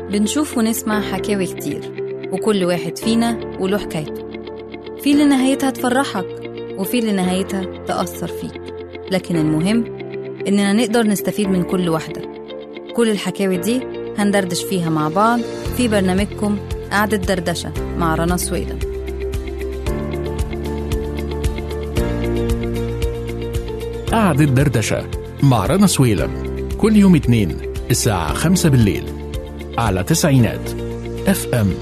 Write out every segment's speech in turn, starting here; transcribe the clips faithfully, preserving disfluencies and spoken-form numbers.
بنشوف ونسمع حكاوي كتير، وكل واحد فينا وله حكايته. في اللي نهايتها تفرحك وفي اللي نهايتها تأثر فيك، لكن المهم إننا نقدر نستفيد من كل واحدة. كل الحكاوي دي هندردش فيها مع بعض في برنامجكم قعدة دردشة مع رنا سويلم. قعدة دردشة مع رنا سويلم كل يوم اتنين الساعة خمسة بالليل على تسعينات اف ام.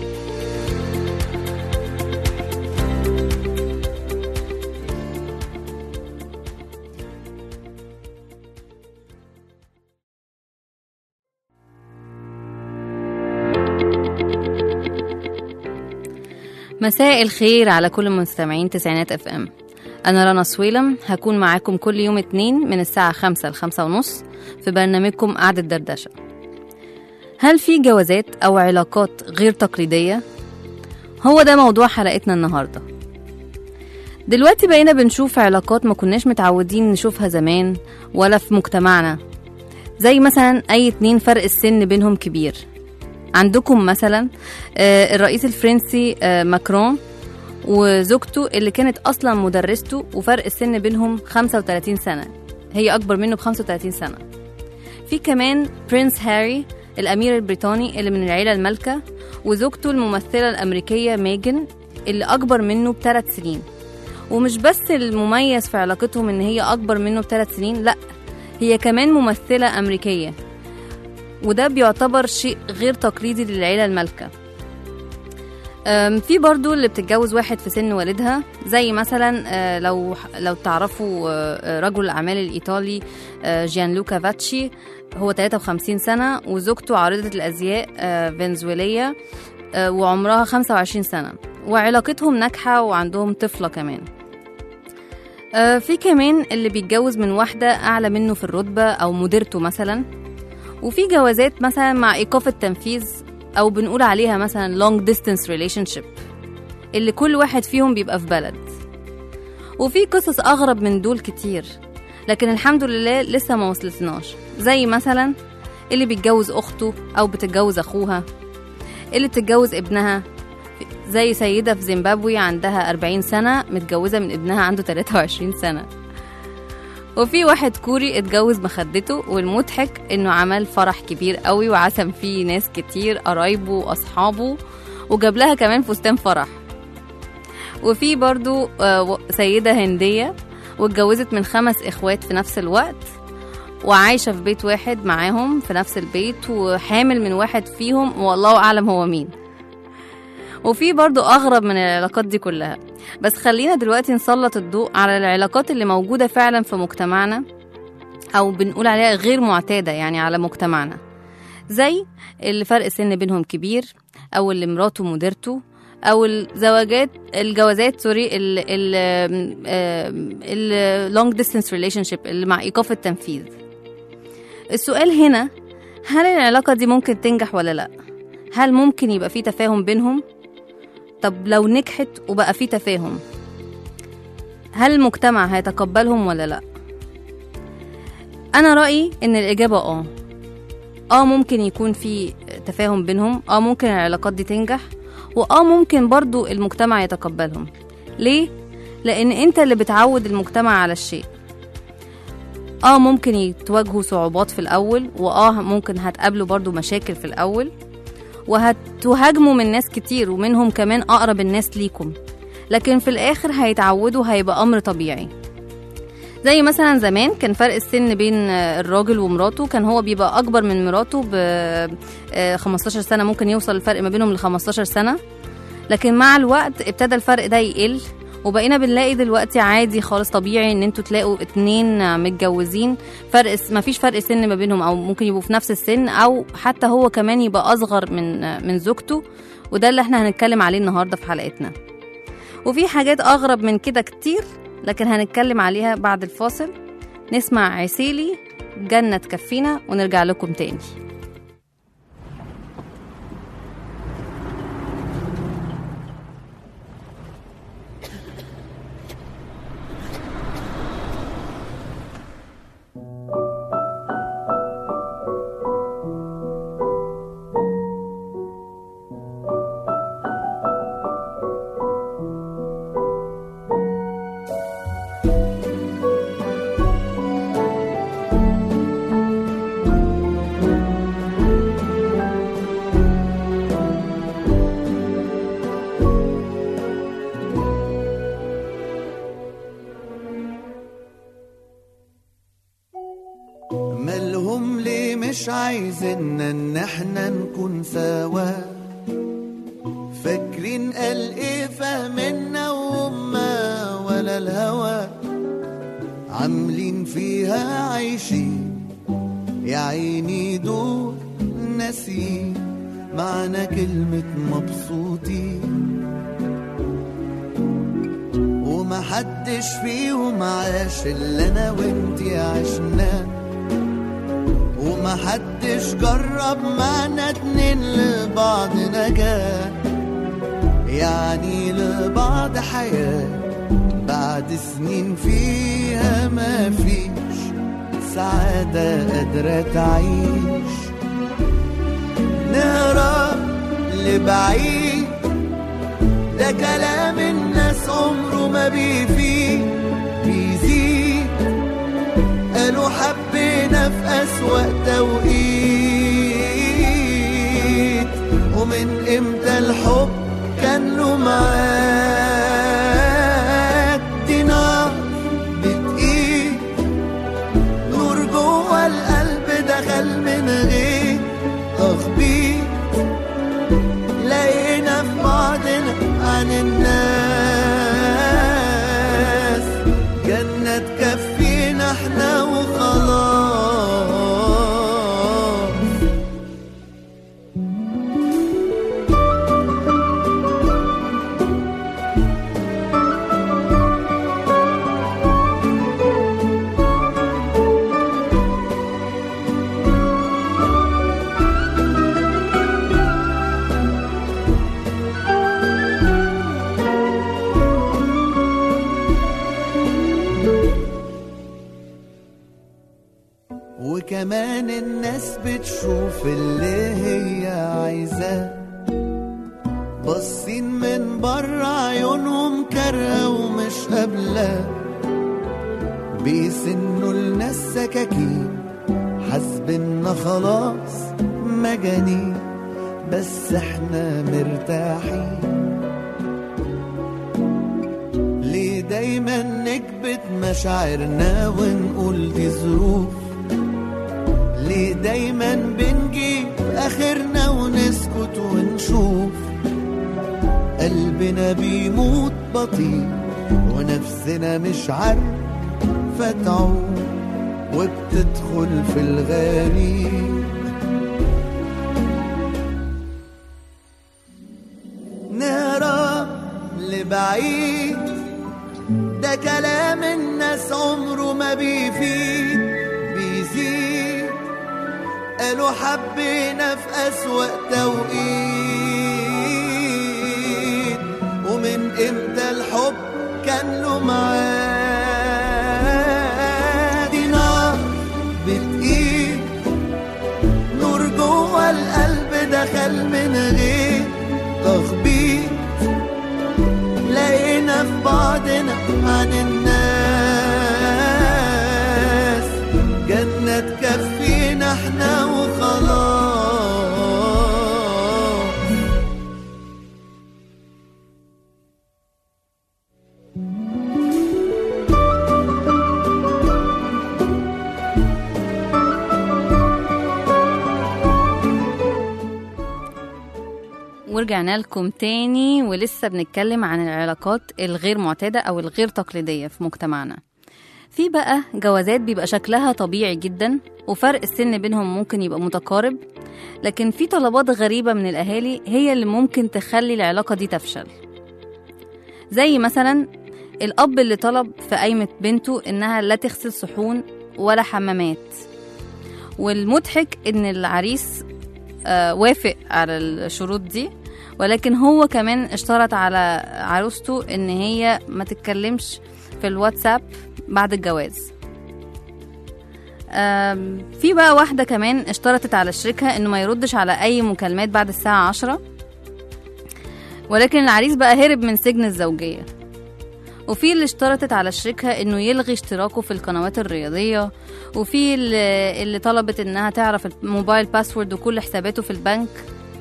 مساء الخير على كل مستمعين تسعينات اف ام. أنا رنا سويلم، هكون معاكم كل يوم اتنين من الساعة خمسة لخمسة ونص في برنامجكم قعدة دردشة. هل في جوازات أو علاقات غير تقليدية؟ هو ده موضوع حلقتنا النهاردة. دلوقتي بقينا بنشوف علاقات ما كناش متعودين نشوفها زمان ولا في مجتمعنا، زي مثلا أي اتنين فرق السن بينهم كبير. عندكم مثلا الرئيس الفرنسي ماكرون وزوجته اللي كانت أصلا مدرسته، وفرق السن بينهم خمسة وتلاتين سنة، هي أكبر منه بخمسة وتلاتين سنة. في كمان برنس هاري الأمير البريطاني اللي من العيلة المالكة، وزوجته الممثلة الأمريكية ميغان اللي أكبر منه بثلاث سنين. ومش بس المميز في علاقتهم إن هي أكبر منه بثلاث سنين، لأ، هي كمان ممثلة أمريكية، وده بيعتبر شيء غير تقليدي للعيلة المالكة. في برضو اللي بتتجوز واحد في سن والدها، زي مثلا لو لو تعرفوا رجل الأعمال الإيطالي جيان لوكا فاتشي، هو ثلاثة وخمسين سنة، وزوجته عارضة الأزياء فنزويلية وعمرها خمسة وعشرين سنة، وعلاقتهم ناجحة وعندهم طفلة كمان. في كمان اللي بيتجوز من واحدة أعلى منه في الرتبة أو مديرته مثلا. وفي جوازات مثلا مع إيقاف التنفيذ، أو بنقول عليها مثلا long distance relationship، اللي كل واحد فيهم بيبقى في بلد. وفي قصص أغرب من دول كتير، لكن الحمد لله لسه ما وصلتناش، زي مثلا اللي بيتجوز أخته أو بتتجوز أخوها، اللي بتتجوز ابنها، زي سيدة في زيمبابوي عندها أربعين سنة متجوزة من ابنها عنده ثلاثة وعشرين سنة. وفي واحد كوري اتجوز مخدته، والمضحك انه عمل فرح كبير قوي وعزم فيه ناس كتير قرايبه واصحابه، وجاب لها كمان فستان فرح. وفي برضو سيدة هندية واتجوزت من خمس اخوات في نفس الوقت، وعايشة في بيت واحد معاهم في نفس البيت، وحامل من واحد فيهم والله اعلم هو مين. وفي برضو أغرب من العلاقات دي كلها. بس خلينا دلوقتي نسلط الضوء على العلاقات اللي موجودة فعلا في مجتمعنا، أو بنقول عليها غير معتادة يعني على مجتمعنا، زي اللي فرق السن بينهم كبير، أو اللي مراته مديرته، أو الزواجات الجوازات سوري ال long distance relationship اللي مع إيقاف التنفيذ. السؤال هنا، هل العلاقة دي ممكن تنجح ولا لأ؟ هل ممكن يبقى في تفاهم بينهم؟ طب لو نجحت وبقى في تفاهم، هل المجتمع هيتقبلهم ولا لا؟ انا رأيي ان الاجابة اه اه ممكن يكون في تفاهم بينهم، اه ممكن العلاقات دي تنجح، واه ممكن برضو المجتمع يتقبلهم. ليه؟ لان انت اللي بتعود المجتمع على الشيء. اه ممكن يتواجهوا صعوبات في الاول، واه ممكن هتقابلوا برضو مشاكل في الاول، وهتهاجموا من ناس كتير، ومنهم كمان أقرب الناس ليكم، لكن في الآخر هيتعودوا، هيبقى أمر طبيعي. زي مثلا زمان كان فرق السن بين الراجل ومراته، كان هو بيبقى أكبر من مراته ب خمستاشر سنة، ممكن يوصل الفرق ما بينهم ل خمستاشر سنة، لكن مع الوقت ابتدى الفرق ده يقل، وبقينا بنلاقي دلوقتي عادي خالص طبيعي ان انتوا تلاقوا اتنين متجوزين فرق، ما فيش فرق سن ما بينهم، او ممكن يبقوا في نفس السن، او حتى هو كمان يبقى اصغر من من زوجته. وده اللي احنا هنتكلم عليه النهارده في حلقتنا. وفي حاجات اغرب من كده كتير، لكن هنتكلم عليها بعد الفاصل. نسمع عسيلي جنة تكفينا ونرجع لكم تاني. هم ليه مش عايزيننا ان احنا نكون سوا؟ فاكرين قال ايه فهمنا وهما ولا الهوى عاملين فيها عايشين، يا عيني دول ناسين معنى كلمة مبسوطين. ومحدش فيهم عاش اللي انا وانتي عشناه، ومحدش جرب معنا اتنين لبعض نجاة، يعني لبعض حياة بعد سنين فيها ما فيش سعادة قادرة تعيش. نهرب لبعيد ده كلام الناس عمره ما بيفيد، بيزيد قالوا حبينا في أسوأ توقيت، ومن امتى الحب كان له معاد؟ دي نار بتقيد نور جوه القلب دخل من غير تخبيط، لقينا في بعضنا عن الناس جنة تكفينا احنا وخلاص. وكمان الناس بتشوف اللي هي عايزاه، باصين من بره عيونهم كارهه ومش قابلاه، بيسنوا لنا السكاكين حاسبنا خلاص مجانين، بس احنا مرتاحين. ليه دايما نكبت مشاعرنا ونقول دي ظروف؟ ليه دايما بنجيب اخرنا ونسكت ونشوف؟ قلبنا بيموت بطيء ونفسنا مش عارفة تعوم، وبتدخل في الغريب. نهرب لبعيد ده كلام الناس عمره ما بيفيد، بيزيد قالوا حبينا في أسوأ توقيت، ومن امتى الحب كان له معاد؟ دي نار بتقيد نور جوه القلب دخل من غير تخبيط، لقينا في بعضنا عن الناس جنة تكفينا احنا وخلاص. ورجعنا لكم تاني ولسه بنتكلم عن العلاقات الغير معتادة أو الغير تقليدية في مجتمعنا. في بقى جوازات بيبقى شكلها طبيعي جدا وفرق السن بينهم ممكن يبقى متقارب، لكن في طلبات غريبة من الأهالي هي اللي ممكن تخلي العلاقة دي تفشل. زي مثلا الأب اللي طلب في قايمة بنته إنها لا تغسل صحون ولا حمامات، والمضحك إن العريس آه وافق على الشروط دي، ولكن هو كمان اشترط على عروسته إن هي ما تتكلمش في الواتساب بعد الجواز. في بقى واحدة كمان اشترطت على شريكها انه ما يردش على اي مكالمات بعد الساعة عشرة، ولكن العريس بقى هرب من سجن الزوجية. وفي اللي اشترطت على شريكها انه يلغي اشتراكه في القنوات الرياضية، وفي اللي, اللي طلبت انها تعرف الموبايل باسورد وكل حساباته في البنك.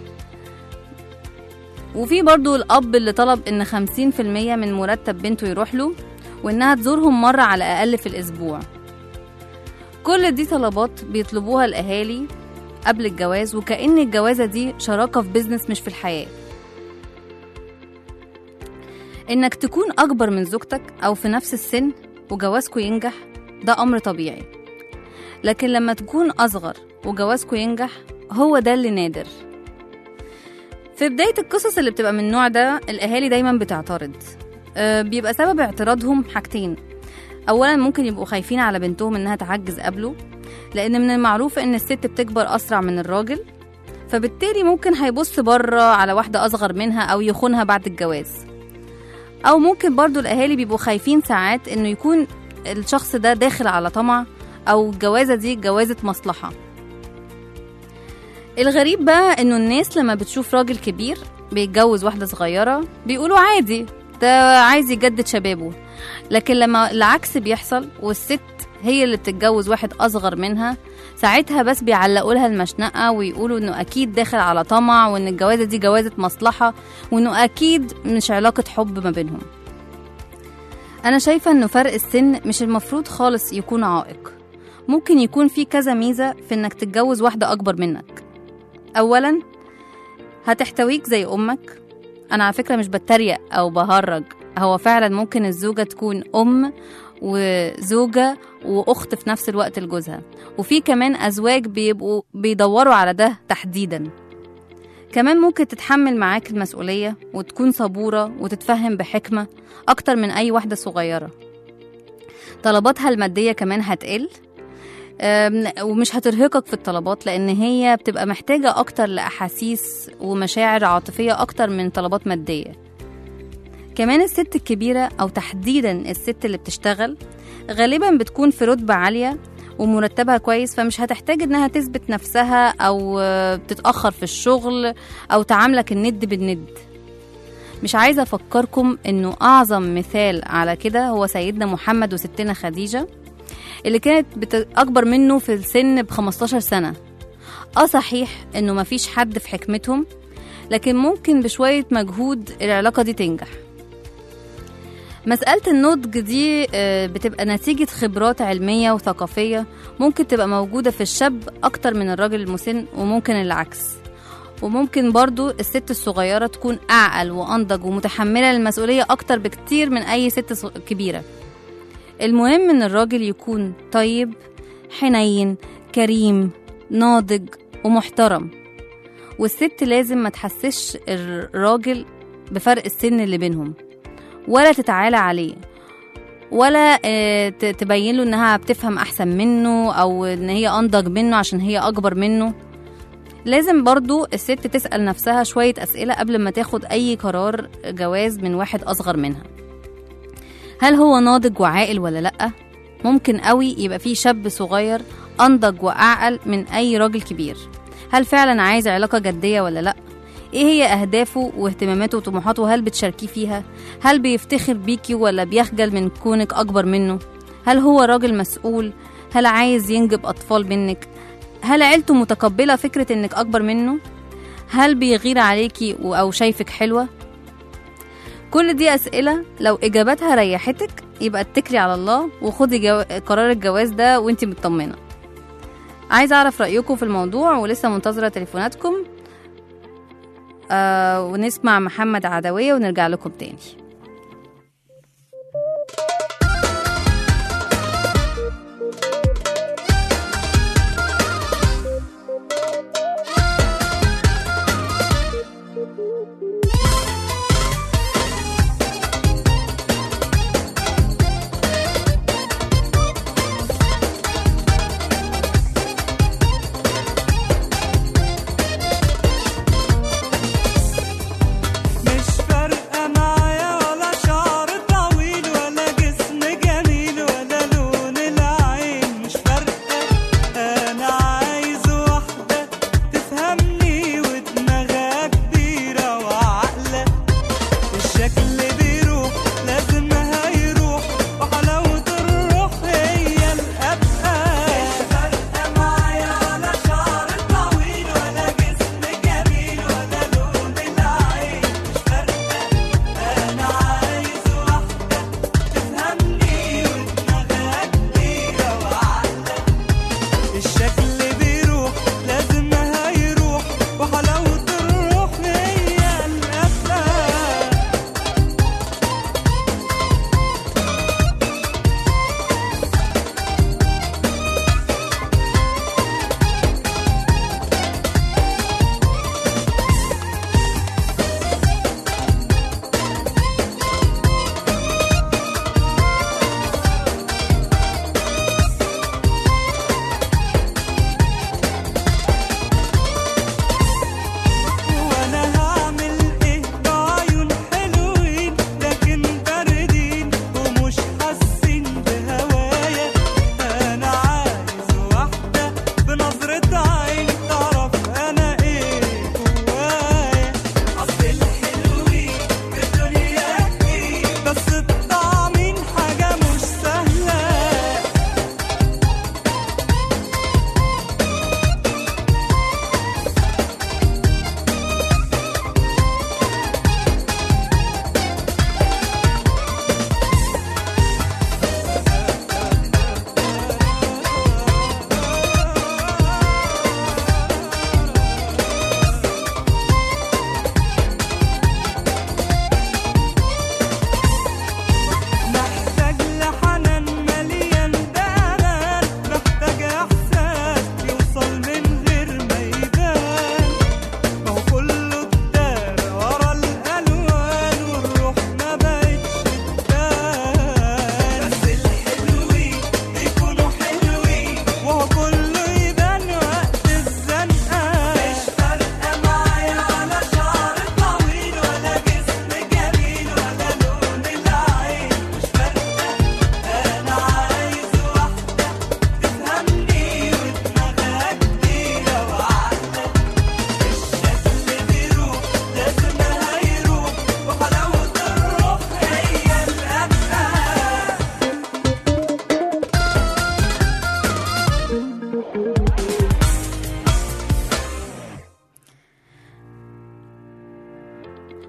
وفي برضو الاب اللي طلب ان خمسين في المية من مرتب بنته يروح له، وانها تزورهم مرة على الاقل في الاسبوع. كل دي طلبات بيطلبوها الأهالي قبل الجواز، وكأن الجوازة دي شراكة في بيزنس مش في الحياة. إنك تكون أكبر من زوجتك أو في نفس السن وجوازكوا ينجح ده أمر طبيعي، لكن لما تكون أصغر وجوازكوا ينجح هو ده اللي نادر. في بداية القصص اللي بتبقى من النوع ده الأهالي دايما بتعترض. أه بيبقى سبب اعتراضهم حاجتين. أولا ممكن يبقوا خايفين على بنتهم إنها تعجز قبله، لأن من المعروف إن الست بتكبر أسرع من الراجل، فبالتالي ممكن هيبص بره على واحدة أصغر منها أو يخونها بعد الجواز. أو ممكن برضو الأهالي بيبقوا خايفين ساعات إنه يكون الشخص ده داخل على طمع، أو الجوازة دي جوازة مصلحة. الغريب بقى إنه الناس لما بتشوف راجل كبير بيتجوز واحدة صغيرة بيقولوا عادي، ده عايز يجدد شبابه. لكن لما العكس بيحصل والست هي اللي بتتجوز واحد أصغر منها، ساعتها بس بيعلقوا لها المشنقة ويقولوا إنه أكيد داخل على طمع، وإن الجوازة دي جوازة مصلحة، وإنه أكيد مش علاقة حب ما بينهم. أنا شايفة إنه فرق السن مش المفروض خالص يكون عائق. ممكن يكون في كذا ميزة في إنك تتجوز واحدة أكبر منك. أولا هتحتويك زي أمك. أنا على فكرة مش بتريق أو بهرج، هو فعلا ممكن الزوجة تكون أم وزوجة وأخت في نفس الوقت لجوزها، وفي كمان أزواج بيبقوا بيدوروا على ده تحديدا. كمان ممكن تتحمل معاك المسؤولية وتكون صبورة وتتفهم بحكمة أكتر من أي واحدة صغيرة. طلباتها المادية كمان هتقل، ومش هترهقك في الطلبات، لأن هي بتبقى محتاجة أكتر لأحاسيس ومشاعر عاطفية أكتر من طلبات مادية. كمان الست الكبيرة أو تحديدا الست اللي بتشتغل غالبا بتكون في رتبة عالية ومرتبها كويس، فمش هتحتاج إنها تثبت نفسها أو تتأخر في الشغل أو تعاملك الند بالند. مش عايزة أفكركم إنه أعظم مثال على كده هو سيدنا محمد وستنا خديجة اللي كانت أكبر منه في السن بخمستاشر سنة. آه صحيح إنه مفيش حد في حكمتهم، لكن ممكن بشوية مجهود العلاقة دي تنجح. مسألة النضج دي بتبقى نتيجة خبرات علمية وثقافية ممكن تبقى موجودة في الشاب أكتر من الراجل المسن، وممكن العكس. وممكن برضو الست الصغيرة تكون أعقل وأنضج ومتحملة للمسؤولية أكتر بكتير من أي ست كبيرة. المهم إن الراجل يكون طيب، حنين، كريم، ناضج ومحترم، والست لازم ما تحسش الراجل بفرق السن اللي بينهم، ولا تتعالى عليه، ولا تبين له إنها بتفهم أحسن منه أو إن هي أنضج منه عشان هي أكبر منه. لازم برضو الست تسأل نفسها شوية أسئلة قبل ما تاخد أي قرار جواز من واحد أصغر منها. هل هو ناضج وعاقل ولا لأ؟ ممكن قوي يبقى فيه شاب صغير أنضج وأعقل من أي راجل كبير. هل فعلا عايز علاقة جدية ولا لأ؟ إيه هي أهدافه واهتماماته وطموحاته؟ هل بتشاركيه فيها؟ هل بيفتخر بيكي ولا بيخجل من كونك أكبر منه؟ هل هو راجل مسؤول؟ هل عايز ينجب أطفال منك؟ هل عيلته متقبلة فكرة إنك أكبر منه؟ هل بيغير عليكي أو شايفك حلوة؟ كل دي أسئلة لو إجاباتها ريحتك يبقى اتكلي على الله وخدي جو... قرار الجواز ده وانتي مطمنة. عايزة أعرف رأيكم في الموضوع ولسه منتظرة تليفوناتكم. آه ونسمع محمد عدوية ونرجع لكم تاني. مش فارقة معايا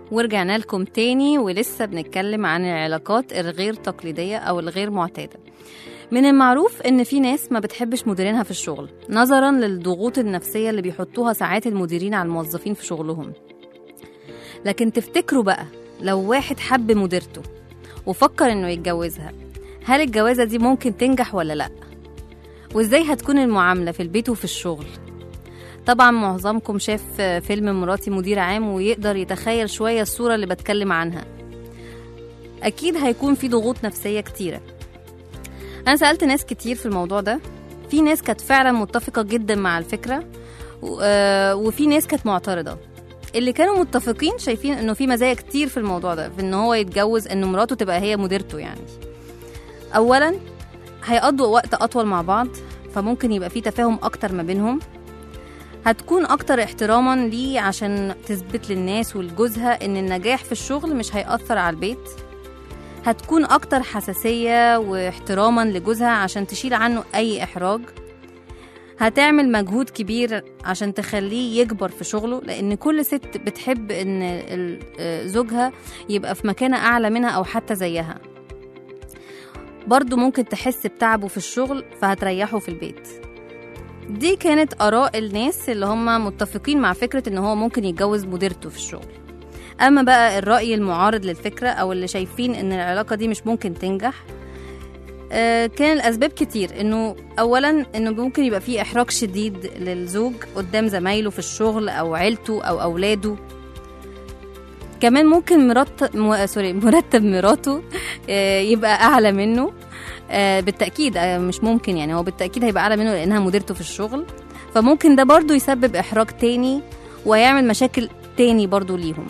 ورجعنا لكم تاني ولسه بنتكلم عن العلاقات الغير تقليدية أو الغير معتادة. من المعروف إن في ناس ما بتحبش مديرينها في الشغل نظراً للضغوط النفسية اللي بيحطوها ساعات المديرين على الموظفين في شغلهم. لكن تفتكروا بقى لو واحد حب مديرته وفكر إنه يتجوزها، هل الجوازة دي ممكن تنجح ولا لأ؟ وإزاي هتكون المعاملة في البيت وفي الشغل؟ طبعا معظمكم شاف فيلم مراتي مدير عام ويقدر يتخيل شوية الصورة اللي بتكلم عنها. أكيد هيكون في ضغوط نفسية كتيرة. أنا سألت ناس كتير في الموضوع ده، في ناس كانت فعلا متفقة جدا مع الفكرة وفي ناس كانت معترضة. اللي كانوا متفقين شايفين انه في مزايا كتير في الموضوع ده، في ان هو يتجوز ان مراته تبقى هي مديرته. يعني اولا هيقضوا وقت اطول مع بعض، فممكن يبقى في تفاهم اكتر ما بينهم. هتكون اكتر احتراما ليه عشان تثبت للناس ولجوزها ان النجاح في الشغل مش هيأثر على البيت. هتكون اكتر حساسية واحتراما لجوزها عشان تشيل عنه اي احراج. هتعمل مجهود كبير عشان تخليه يكبر في شغله، لان كل ست بتحب ان زوجها يبقى في مكانة اعلى منها او حتى زيها. برضو ممكن تحس بتعبه في الشغل فهتريحه في البيت. دي كانت آراء الناس اللي هم متفقين مع فكرة ان هو ممكن يتجوز مديرته في الشغل. اما بقى الرأي المعارض للفكرة او اللي شايفين ان العلاقة دي مش ممكن تنجح، آه كان الاسباب كتير. انه اولا انه ممكن يبقى فيه احراج شديد للزوج قدام زمايله في الشغل او عيلته او اولاده. كمان ممكن مرتب م... سوري مرتب مراته آه يبقى اعلى منه. آه بالتأكيد آه مش ممكن، يعني هو بالتأكيد هيبقى أعلى منه لأنها مديرته في الشغل، فممكن ده برضو يسبب إحراج تاني ويعمل مشاكل تاني برضو ليهم.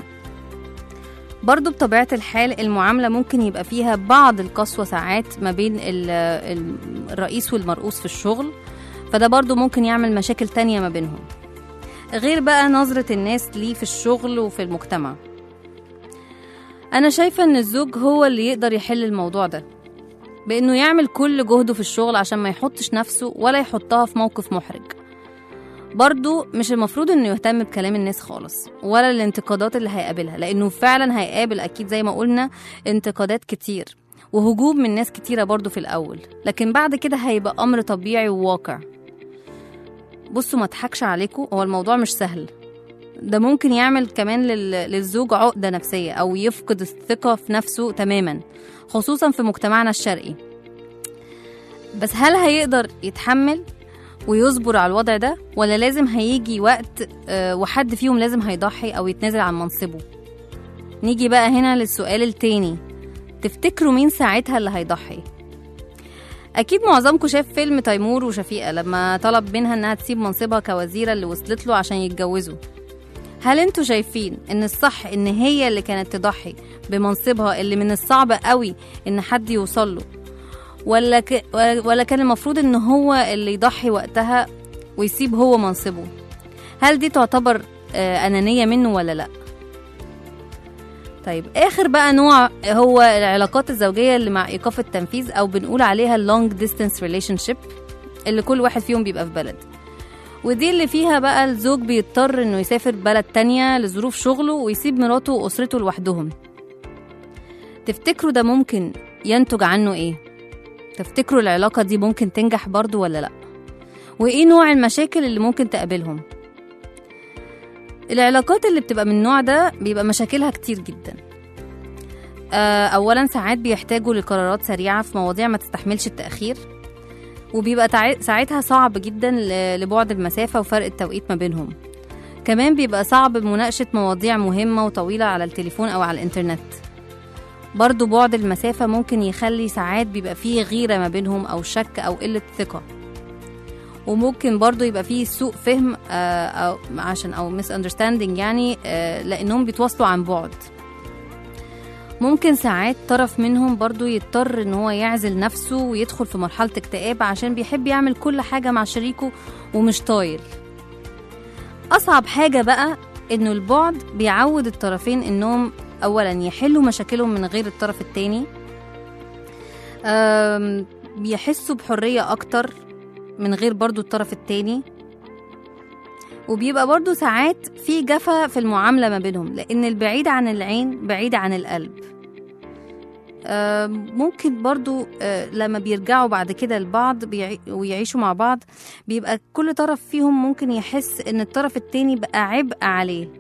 برضو بطبيعة الحال المعاملة ممكن يبقى فيها بعض القسوة ساعات ما بين الرئيس والمرؤوس في الشغل، فده برضو ممكن يعمل مشاكل تانية ما بينهم، غير بقى نظرة الناس ليه في الشغل وفي المجتمع. أنا شايفة أن الزوج هو اللي يقدر يحل الموضوع ده بأنه يعمل كل جهده في الشغل عشان ما يحطش نفسه ولا يحطها في موقف محرج. برضو مش المفروض أنه يهتم بكلام الناس خالص ولا الانتقادات اللي هيقابلها، لأنه فعلا هيقابل أكيد زي ما قلنا انتقادات كتير وهجوم من ناس كتيرة برضو في الأول، لكن بعد كده هيبقى أمر طبيعي وواقع. بصوا ما تحكش عليكم، هو الموضوع مش سهل. ده ممكن يعمل كمان للزوج عقدة نفسية أو يفقد الثقة في نفسه تماما، خصوصا في مجتمعنا الشرقي. بس هل هيقدر يتحمل ويصبر على الوضع ده، ولا لازم هيجي وقت وحد فيهم لازم هيضحي أو يتنازل عن منصبه؟ نيجي بقى هنا للسؤال التاني، تفتكروا مين ساعتها اللي هيضحي؟ أكيد معظمكم شاف فيلم تيمور وشفيقة لما طلب منها أنها تسيب منصبها كوزيرة اللي وصلت له عشان يتجوزوا. هل انتوا شايفين ان الصح ان هي اللي كانت تضحي بمنصبها اللي من الصعب قوي ان حد يوصل له، ولا ك... ولا كان المفروض ان هو اللي يضحي وقتها ويسيب هو منصبه؟ هل دي تعتبر أنانية منه ولا لا؟ طيب آخر بقى نوع هو العلاقات الزوجية اللي مع إيقاف التنفيذ أو بنقول عليها long distance relationship، اللي كل واحد فيهم بيبقى في بلد، ودي اللي فيها بقى الزوج بيضطر انه يسافر بلد تانية لظروف شغله ويسيب مراته وأسرته لوحدهم. تفتكروا ده ممكن ينتج عنه ايه؟ تفتكروا العلاقة دي ممكن تنجح برضو ولا لا؟ وايه نوع المشاكل اللي ممكن تقابلهم؟ العلاقات اللي بتبقى من النوع ده بيبقى مشاكلها كتير جدا. اولا ساعات بيحتاجوا لقرارات سريعة في مواضيع ما تستحملش التأخير، وبيبقى ساعتها صعب جدا لبعد المسافة وفرق التوقيت ما بينهم. كمان بيبقى صعب مناقشة مواضيع مهمة وطويلة على التليفون أو على الإنترنت. برضو بعد المسافة ممكن يخلي ساعات بيبقى فيه غيرة ما بينهم أو شك أو قلة ثقة، وممكن برضو يبقى فيه سوء فهم أو عشان أو misunderstanding يعني لأنهم بيتواصلوا عن بعد. ممكن ساعات طرف منهم برضو يضطر ان هو يعزل نفسه ويدخل في مرحلة اكتئاب عشان بيحب يعمل كل حاجة مع شريكه ومش طايل. أصعب حاجة بقى انه البعد بيعود الطرفين انهم اولا يحلوا مشاكلهم من غير الطرف التاني، بيحسوا بحرية اكتر من غير برضو الطرف التاني، وبيبقى برضو ساعات في جفا في المعاملة ما بينهم، لأن البعيد عن العين بعيد عن القلب. آه، ممكن برضو آه، لما بيرجعوا بعد كده لبعض بيعي- ويعيشوا مع بعض، بيبقى كل طرف فيهم ممكن يحس ان الطرف التاني بقى عبء عليه.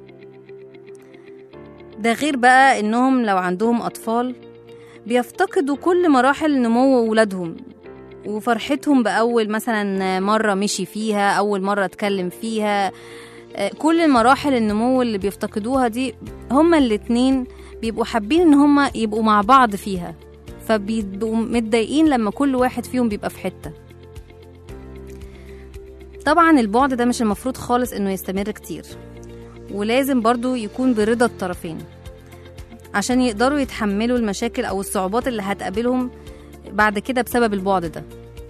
ده غير بقى انهم لو عندهم اطفال بيفتقدوا كل مراحل نمو ولادهم وفرحتهم بأول مثلا مرة مشي فيها، أول مرة اتكلم فيها. آه، كل المراحل النمو اللي بيفتقدوها دي هما الاتنين بيبقوا حابين ان هما يبقوا مع بعض فيها، فبيبقوا متضايقين لما كل واحد فيهم بيبقى في حتة. طبعا البعد ده مش المفروض خالص انه يستمر كتير، ولازم برضو يكون برضا الطرفين عشان يقدروا يتحملوا المشاكل او الصعوبات اللي هتقابلهم بعد كده بسبب البعد ده.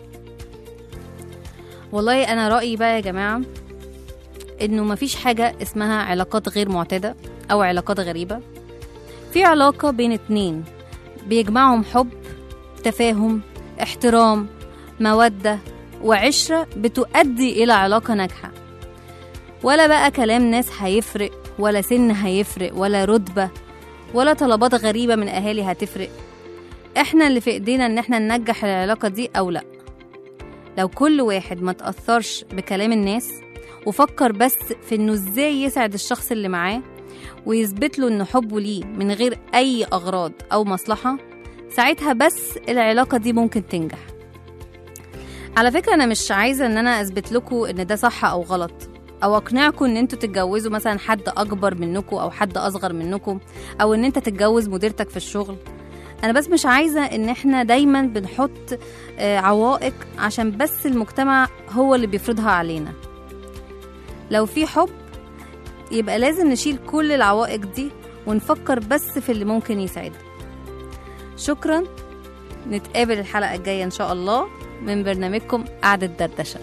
والله انا رأيي بقى يا جماعة انه مفيش حاجة اسمها علاقات غير معتادة او علاقات غريبة. في علاقة بين اتنين بيجمعهم حب، تفاهم، احترام، مودة وعشرة بتؤدي إلى علاقة ناجحة. ولا بقى كلام ناس هيفرق، ولا سن هيفرق، ولا رتبة، ولا طلبات غريبة من أهالي هتفرق. احنا اللي في ايدينا ان احنا ننجح العلاقة دي أو لأ. لو كل واحد ما تأثرش بكلام الناس وفكر بس في انه ازاي يسعد الشخص اللي معاه ويثبت له انه حبه ليه من غير اي اغراض او مصلحة، ساعتها بس العلاقة دي ممكن تنجح. على فكرة انا مش عايزة ان انا اثبت لكم ان ده صح او غلط، او اقنعكم ان انتوا تتجوزوا مثلا حد اكبر منكم او حد اصغر منكم، او ان انت تتجوز مديرتك في الشغل. انا بس مش عايزة ان احنا دايما بنحط عوائق عشان بس المجتمع هو اللي بيفرضها علينا. لو في حب يبقى لازم نشيل كل العوائق دي ونفكر بس في اللي ممكن يساعدنا. شكرا، نتقابل الحلقة الجاية إن شاء الله من برنامجكم قعدة دردشة.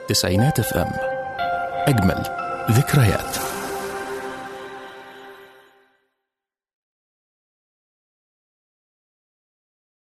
تسعينات اف ام. أجمل ذكريات.